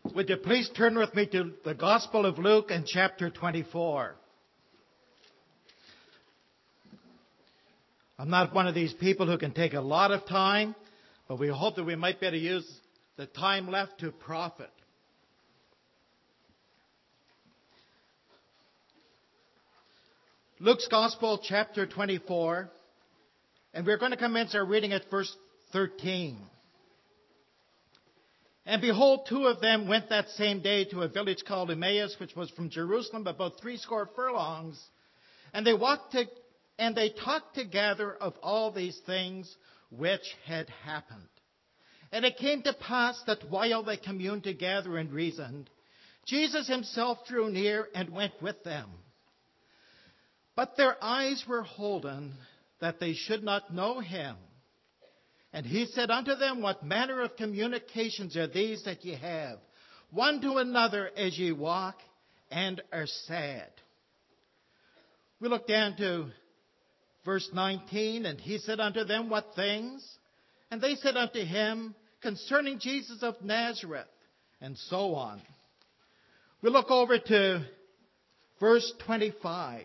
Would you please turn with me to the Gospel of Luke and chapter 24. I'm not one of these people who can take a lot of time, but we hope that we might be able to use the time left to profit. Luke's Gospel, chapter 24, and we're going to commence our reading at verse 13. And behold, two of them went that same day to a village called Emmaus, which was from Jerusalem about 80 furlongs. And they talked together of all these things which had happened. And it came to pass that while they communed together and reasoned, Jesus himself drew near and went with them. But their eyes were holden, that they should not know him. And he said unto them, What manner of communications are these that ye have, one to another as ye walk, and are sad? We look down to verse 19, and he said unto them, What things? And they said unto him, Concerning Jesus of Nazareth, and so on. We look over to verse 25.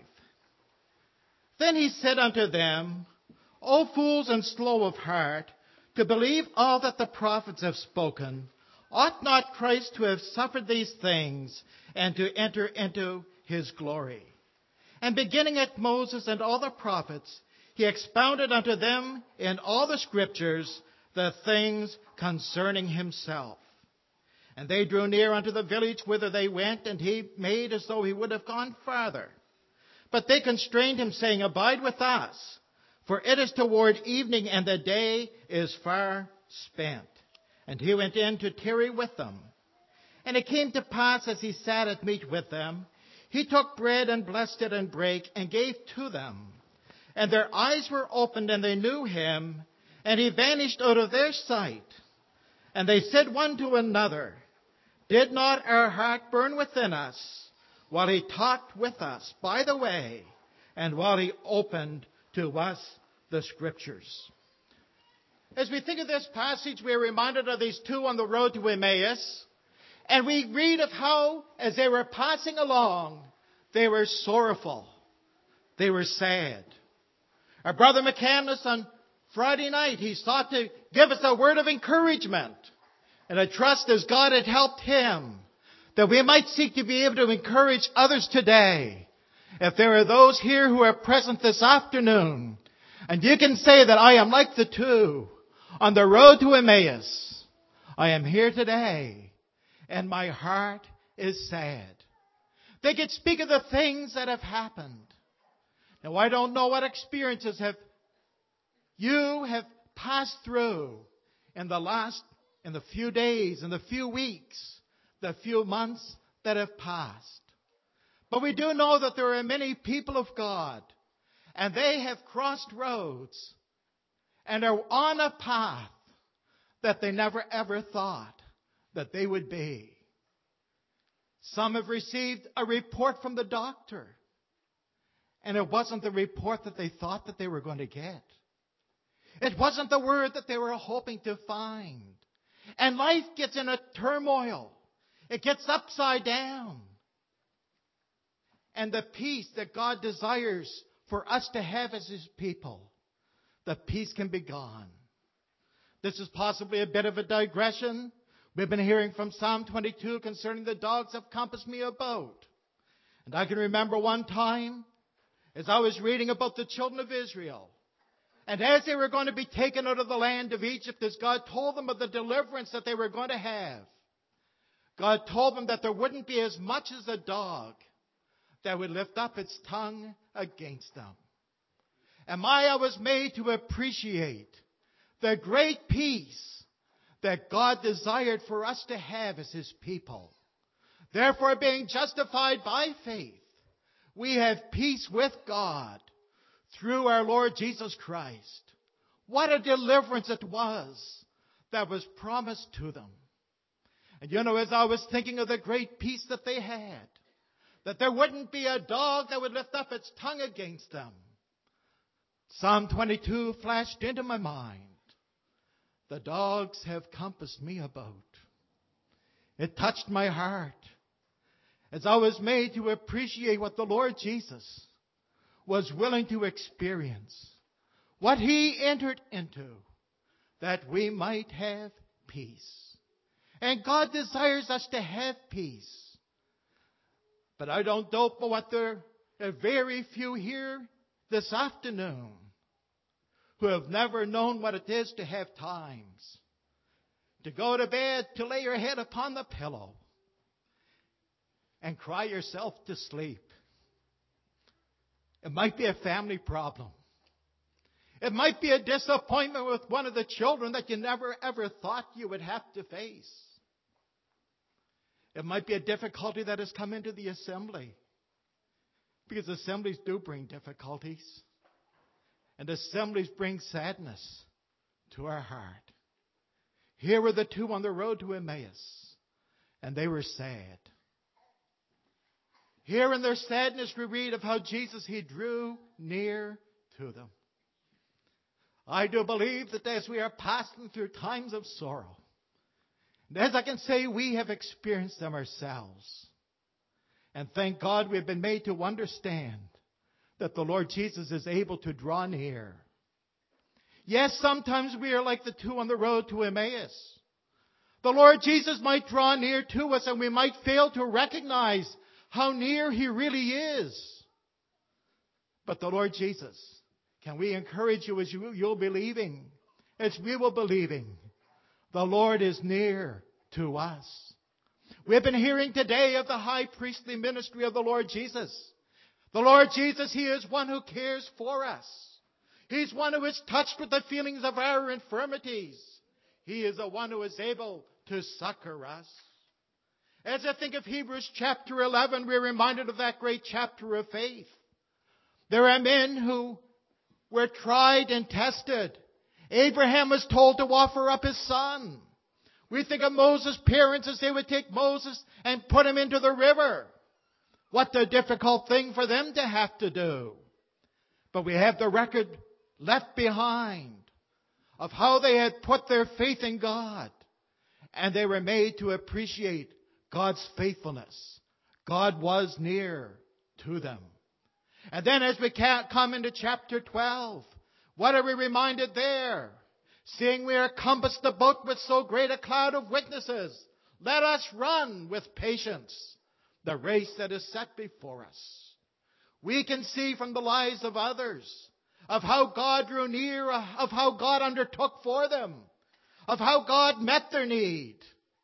Then he said unto them, O fools and slow of heart, to believe all that the prophets have spoken, ought not Christ to have suffered these things, and to enter into his glory? And beginning at Moses and all the prophets, he expounded unto them in all the scriptures the things concerning himself. And they drew near unto the village whither they went, and he made as though he would have gone farther. But they constrained him, saying, Abide with us, for it is toward evening, and the day is far spent. And he went in to tarry with them. And it came to pass, as he sat at meat with them, he took bread and blessed it and brake, and gave to them. And their eyes were opened, and they knew him, and he vanished out of their sight. And they said one to another, Did not our heart burn within us, while he talked with us by the way, and while he opened to us the scriptures? As we think of this passage, we are reminded of these two on the road to Emmaus. And we read of how, as they were passing along, they were sorrowful. They were sad. Our brother McCandless on Friday night, he sought to give us a word of encouragement. And I trust as God had helped him, that we might seek to be able to encourage others today. If there are those here who are present this afternoon, and you can say that I am like the two on the road to Emmaus, I am here today, and my heart is sad. They could speak of the things that have happened. Now, I don't know what experiences you have passed through in the few days, in the few weeks, the few months that have passed. But we do know that there are many people of God, and they have crossed roads and are on a path that they never ever thought that they would be. Some have received a report from the doctor, and it wasn't the report that they thought that they were going to get. It wasn't the word that they were hoping to find. And life gets in a turmoil. It gets upside down. And the peace that God desires for us to have as his people, the peace can be gone. This is possibly a bit of a digression. We've been hearing from Psalm 22 concerning the dogs have compassed me about. And I can remember one time as I was reading about the children of Israel. And as they were going to be taken out of the land of Egypt, as God told them of the deliverance that they were going to have, God told them that there wouldn't be as much as a dog that would lift up its tongue against them. And I was made to appreciate the great peace that God desired for us to have as his people. Therefore, being justified by faith, we have peace with God through our Lord Jesus Christ. What a deliverance it was that was promised to them. And as I was thinking of the great peace that they had, that there wouldn't be a dog that would lift up its tongue against them, Psalm 22 flashed into my mind. The dogs have compassed me about. It touched my heart as I was made to appreciate what the Lord Jesus was willing to experience, what He entered into, that we might have peace. And God desires us to have peace. But I don't doubt but what there are very few here this afternoon who have never known what it is to have times to go to bed, to lay your head upon the pillow and cry yourself to sleep. It might be a family problem. It might be a disappointment with one of the children that you never ever thought you would have to face. It might be a difficulty that has come into the assembly. Because assemblies do bring difficulties. And assemblies bring sadness to our heart. Here were the two on the road to Emmaus. And they were sad. Here in their sadness we read of how Jesus, He drew near to them. I do believe that as we are passing through times of sorrow, and as I can say, we have experienced them ourselves. And thank God we've been made to understand that the Lord Jesus is able to draw near. Yes, sometimes we are like the two on the road to Emmaus. The Lord Jesus might draw near to us and we might fail to recognize how near He really is. But the Lord Jesus, can we encourage you as you'll believing, as we will believing, the Lord is near to us. We've been hearing today of the high priestly ministry of the Lord Jesus. The Lord Jesus, He is one who cares for us. He's one who is touched with the feelings of our infirmities. He is the one who is able to succor us. As I think of Hebrews chapter 11, we're reminded of that great chapter of faith. There are men who were tried and tested. Abraham was told to offer up his son. We think of Moses' parents as they would take Moses and put him into the river. What a difficult thing for them to have to do. But we have the record left behind of how they had put their faith in God. And they were made to appreciate God's faithfulness. God was near to them. And then as we come into chapter 12, what are we reminded there? Seeing we are compassed about with so great a cloud of witnesses, let us run with patience the race that is set before us. We can see from the lives of others of how God drew near, of how God undertook for them, of how God met their need.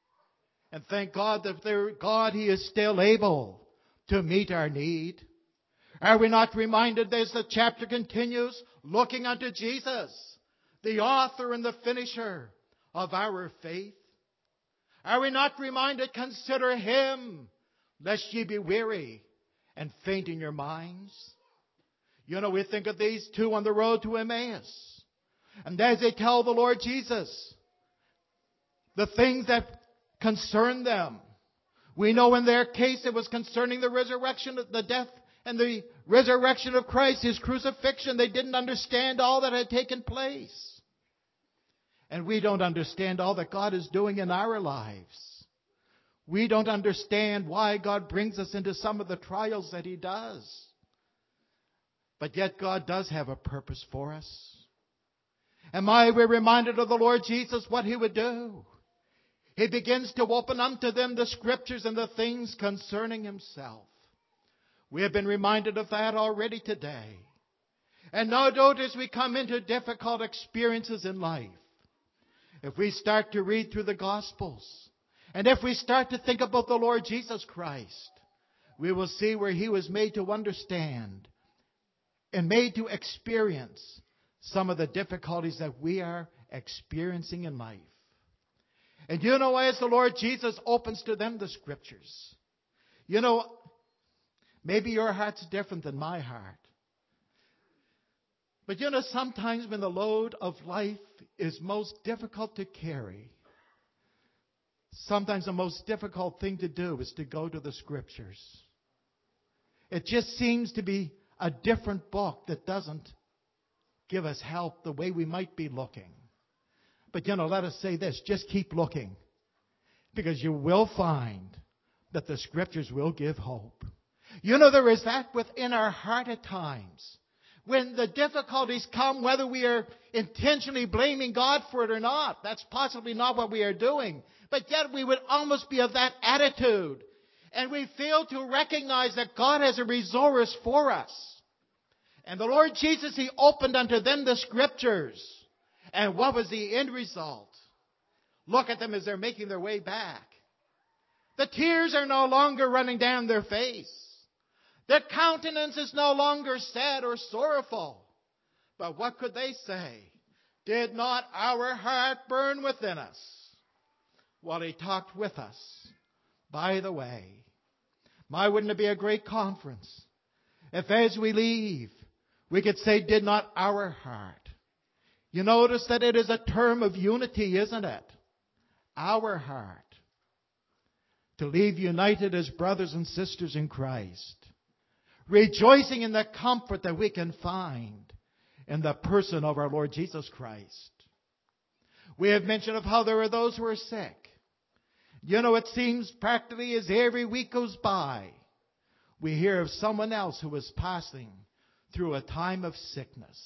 And thank God that God, He is still able to meet our need. Are we not reminded as the chapter continues, looking unto Jesus, the author and the finisher of our faith? Are we not reminded, consider Him, lest ye be weary and faint in your minds? You know, we think of these two on the road to Emmaus. And as they tell the Lord Jesus the things that concern them, we know in their case it was concerning the resurrection, the death and the resurrection of Christ, His crucifixion. They didn't understand all that had taken place. And we don't understand all that God is doing in our lives. We don't understand why God brings us into some of the trials that He does. But yet God does have a purpose for us. And we're reminded of the Lord Jesus, what He would do. He begins to open unto them the Scriptures and the things concerning Himself. We have been reminded of that already today. And no doubt as we come into difficult experiences in life, if we start to read through the Gospels, and if we start to think about the Lord Jesus Christ, we will see where He was made to understand and made to experience some of the difficulties that we are experiencing in life. And you know, as the Lord Jesus opens to them the Scriptures, you know, maybe your heart's different than my heart. But you know, sometimes when the load of life is most difficult to carry, sometimes the most difficult thing to do is to go to the Scriptures. It just seems to be a different book that doesn't give us help the way we might be looking. But you know, let us say this, just keep looking. Because you will find that the Scriptures will give hope. You know, there is that within our heart at times. When the difficulties come, whether we are intentionally blaming God for it or not, that's possibly not what we are doing. But yet we would almost be of that attitude. And we fail to recognize that God has a resource for us. And the Lord Jesus, He opened unto them the Scriptures. And what was the end result? Look at them as they're making their way back. The tears are no longer running down their face. Their countenance is no longer sad or sorrowful. But what could they say? Did not our heart burn within us while He talked with us by the way? My, wouldn't it be a great conference if as we leave, we could say, did not our heart? You notice that it is a term of unity, isn't it? Our heart. To leave united as brothers and sisters in Christ. Rejoicing in the comfort that we can find in the person of our Lord Jesus Christ. We have mentioned of how there are those who are sick. You know, it seems practically as every week goes by, we hear of someone else who is passing through a time of sickness.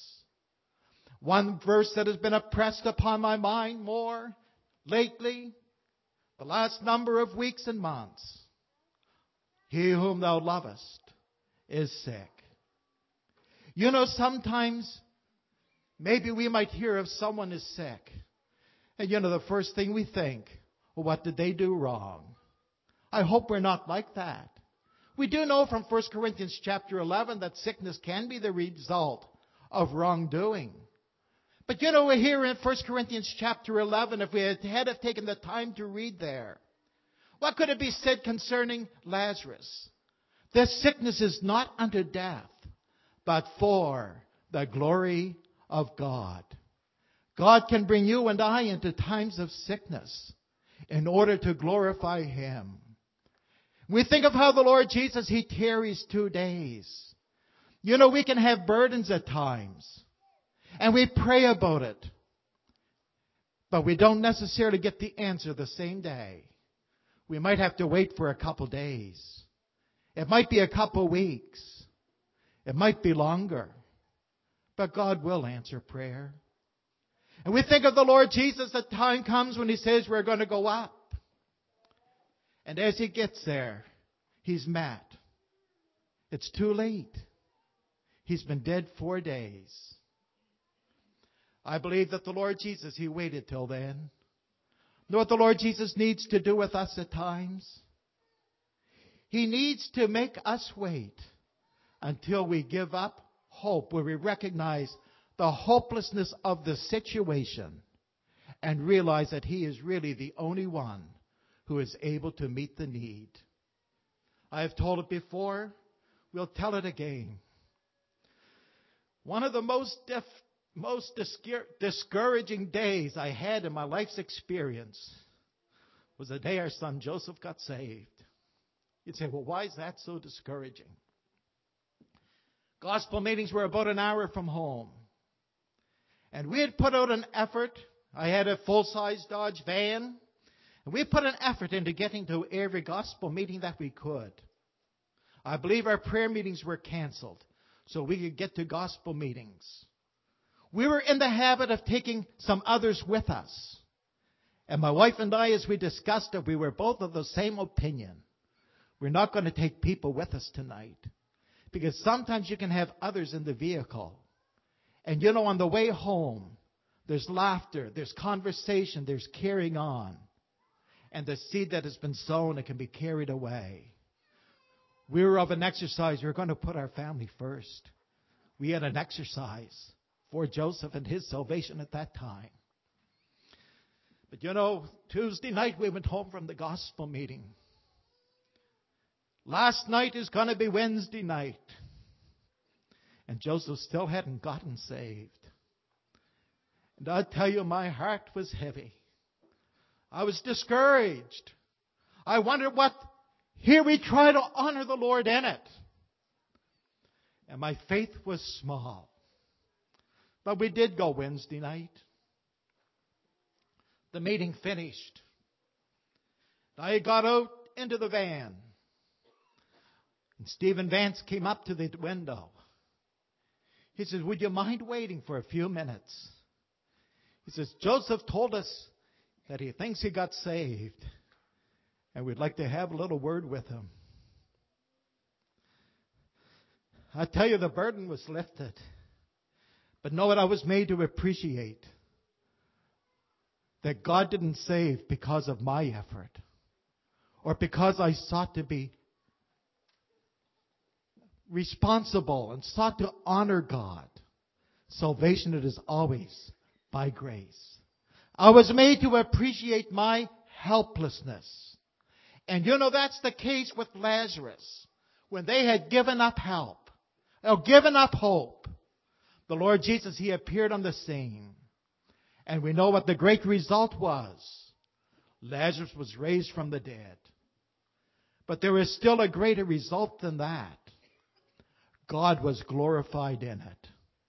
One verse that has been impressed upon my mind more lately, the last number of weeks and months. He whom thou lovest is sick. You know, sometimes maybe we might hear of someone is sick. And you know, the first thing we think, well, what did they do wrong? I hope we're not like that. We do know from 1 Corinthians chapter 11 that sickness can be the result of wrongdoing. But you know, here in 1 Corinthians chapter 11, if we had taken the time to read there, what could it be said concerning Lazarus? This sickness is not unto death, but for the glory of God. God can bring you and I into times of sickness in order to glorify Him. We think of how the Lord Jesus, He tarries 2 days. You know, we can have burdens at times. And we pray about it. But we don't necessarily get the answer the same day. We might have to wait for a couple days. It might be a couple weeks. It might be longer. But God will answer prayer. And we think of the Lord Jesus, the time comes when He says we're going to go up. And as He gets there, He's mad. It's too late. He's been dead 4 days. I believe that the Lord Jesus, He waited till then. You know what the Lord Jesus needs to do with us at times? He needs to make us wait until we give up hope, where we recognize the hopelessness of the situation and realize that He is really the only one who is able to meet the need. I have told it before. We'll tell it again. One of the most discouraging days I had in my life's experience was the day our son Joseph got saved. You'd say, well, why is that so discouraging? Gospel meetings were about an hour from home. And we had put out an effort. I had a full-size Dodge van. And we put an effort into getting to every gospel meeting that we could. I believe our prayer meetings were canceled so we could get to gospel meetings. We were in the habit of taking some others with us. And my wife and I, as we discussed it, we were both of the same opinion. We're not going to take people with us tonight. Because sometimes you can have others in the vehicle. And you know, on the way home, there's laughter, there's conversation, there's carrying on. And the seed that has been sown, it can be carried away. We were of an exercise. We were going to put our family first. We had an exercise for Joseph and his salvation at that time. But you know, Tuesday night we went home from the gospel meeting. Last night is going to be Wednesday night. And Joseph still hadn't gotten saved. And I tell you, my heart was heavy. I was discouraged. I wondered here we try to honor the Lord in it. And my faith was small. But we did go Wednesday night. The meeting finished. I got out into the van. And Stephen Vance came up to the window. He says, would you mind waiting for a few minutes? He says, Joseph told us that he thinks he got saved. And we'd like to have a little word with him. I tell you, the burden was lifted. But know what I was made to appreciate? That God didn't save because of my effort. Or because I sought to be responsible and sought to honor God. Salvation, it is always by grace. I was made to appreciate my helplessness. And you know, that's the case with Lazarus. When they had given up help, or given up hope, the Lord Jesus, He appeared on the scene. And we know what the great result was. Lazarus was raised from the dead. But there is still a greater result than that. God was glorified in it.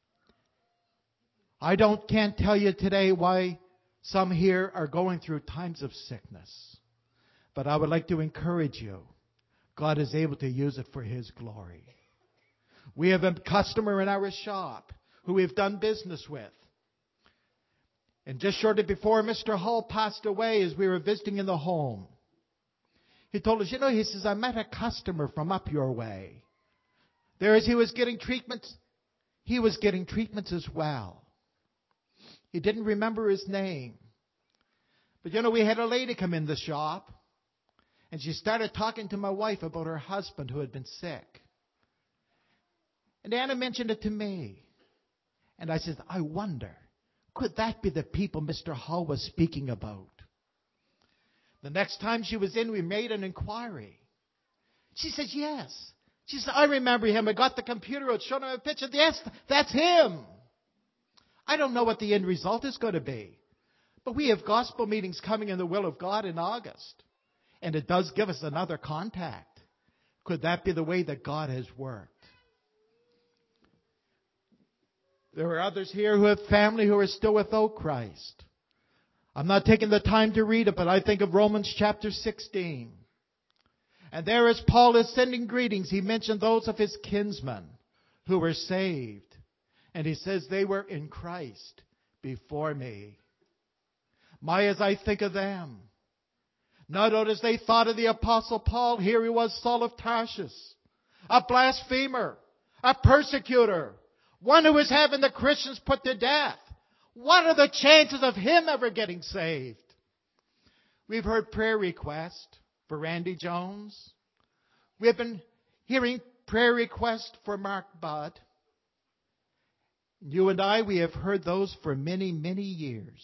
I can't tell you today why some here are going through times of sickness. But I would like to encourage you. God is able to use it for His glory. We have a customer in our shop who we've done business with. And just shortly before Mr. Hull passed away, as we were visiting in the home, he told us, he says, I met a customer from up your way. There as he was getting treatments, he was getting treatments as well. He didn't remember his name. But we had a lady come in the shop, and she started talking to my wife about her husband who had been sick. And Anna mentioned it to me. And I said, I wonder, could that be the people Mr. Hull was speaking about? The next time she was in, we made an inquiry. She says, yes. She said, I remember him. I got the computer out, showed him a picture. Yes, that's him. I don't know what the end result is going to be. But we have gospel meetings coming in the will of God in August. And it does give us another contact. Could that be the way that God has worked? There are others here who have family who are still without Christ. I'm not taking the time to read it, but I think of Romans chapter 16. And there as Paul is sending greetings, he mentioned those of his kinsmen who were saved. And he says they were in Christ before me. As I think of them. Not only as they thought of the Apostle Paul, here he was, Saul of Tarsus, a blasphemer, a persecutor, one who was having the Christians put to death. What are the chances of him ever getting saved? We've heard prayer requests for Randy Jones. We've been hearing prayer requests for Mark Budd. You and I, we have heard those for many, many years.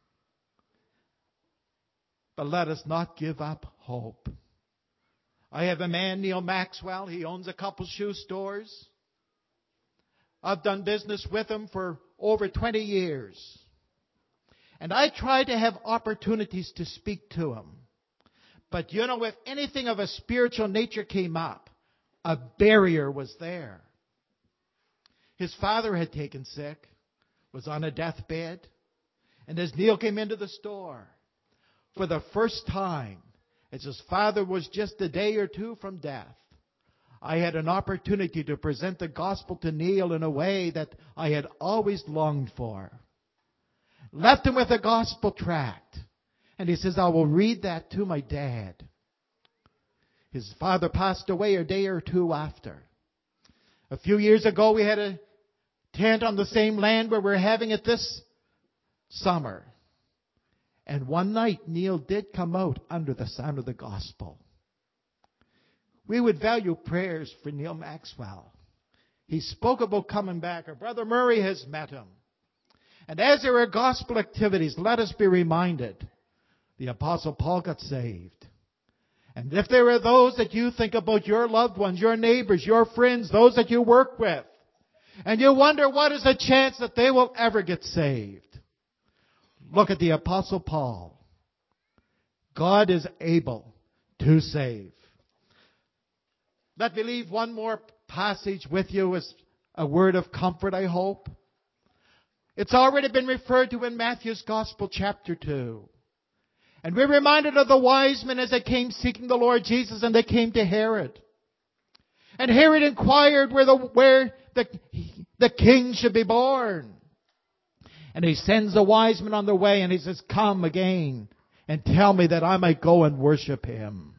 But let us not give up hope. I have a man, Neil Maxwell. He owns a couple shoe stores. I've done business with him for over 20 years. And I try to have opportunities to speak to him. But if anything of a spiritual nature came up, a barrier was there. His father had taken sick, was on a deathbed. And as Neil came into the store, for the first time, as his father was just a day or two from death, I had an opportunity to present the gospel to Neil in a way that I had always longed for. Left him with a gospel tract. And he says, I will read that to my dad. His father passed away a day or two after. A few years ago, we had a tent on the same land where we're having it this summer. And one night, Neil did come out under the sound of the gospel. We would value prayers for Neil Maxwell. He spoke about coming back. Our brother Murray has met him. And as there are gospel activities, let us be reminded, the Apostle Paul got saved. And if there are those that you think about, your loved ones, your neighbors, your friends, those that you work with, and you wonder what is the chance that they will ever get saved, look at the Apostle Paul. God is able to save. Let me leave one more passage with you as a word of comfort, I hope. It's already been referred to in Matthew's Gospel, chapter 2. And we're reminded of the wise men as they came seeking the Lord Jesus, and they came to Herod. And Herod inquired where the king should be born. And he sends the wise men on their way, and he says, come again and tell me that I might go and worship him.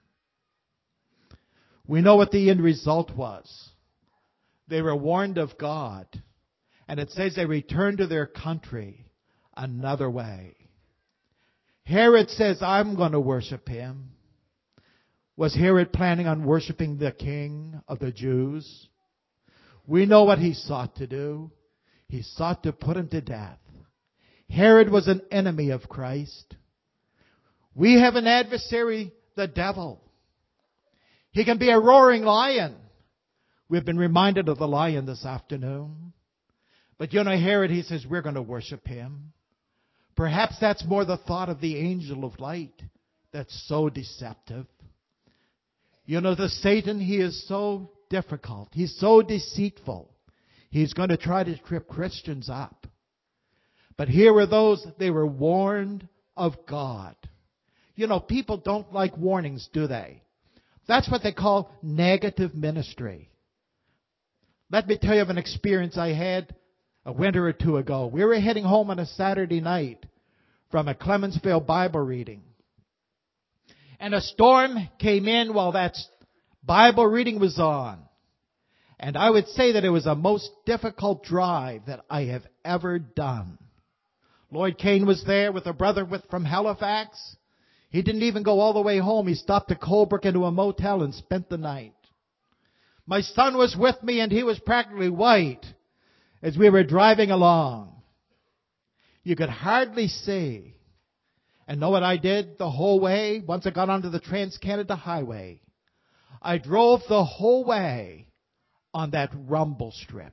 We know what the end result was. They were warned of God. And it says they returned to their country another way. Herod says, I'm going to worship him. Was Herod planning on worshiping the king of the Jews? We know what he sought to do. He sought to put him to death. Herod was an enemy of Christ. We have an adversary, the devil. He can be a roaring lion. We've been reminded of the lion this afternoon. But Herod, he says, we're going to worship him. Perhaps that's more the thought of the angel of light that's so deceptive. The Satan, he is so difficult. He's so deceitful. He's going to try to trip Christians up. But here were those, they were warned of God. People don't like warnings, do they? That's what they call negative ministry. Let me tell you of an experience I had a winter or two ago. We were heading home on a Saturday night from a Clemensville Bible reading. And a storm came in while that Bible reading was on. And I would say that it was the most difficult drive that I have ever done. Lloyd Kane was there with a brother from Halifax. He didn't even go all the way home. He stopped at Colebrook into a motel and spent the night. My son was with me, and he was practically white as we were driving along. You could hardly see. And know what I did the whole way? Once I got onto the Trans-Canada Highway, I drove the whole way on that rumble strip.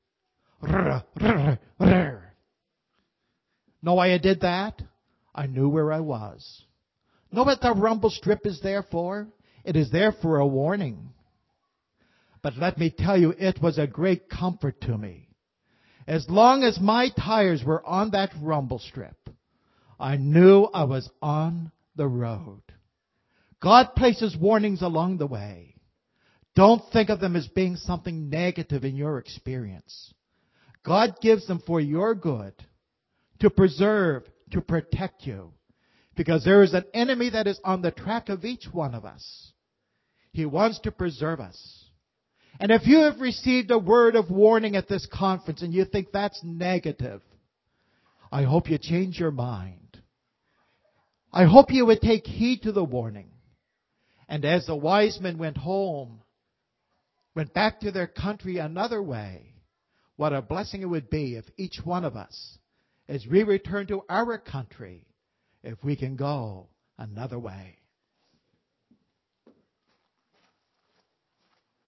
Know why I did that? I knew where I was. Know what the rumble strip is there for? It is there for a warning. But let me tell you, it was a great comfort to me. As long as my tires were on that rumble strip, I knew I was on the road. God places warnings along the way. Don't think of them as being something negative in your experience. God gives them for your good, to preserve, to protect you. Because there is an enemy that is on the track of each one of us. He wants to preserve us. And if you have received a word of warning at this conference and you think that's negative, I hope you change your mind. I hope you would take heed to the warning. And as the wise men went home, went back to their country another way, what a blessing it would be if each one of us, as we return to our country, if we can go another way.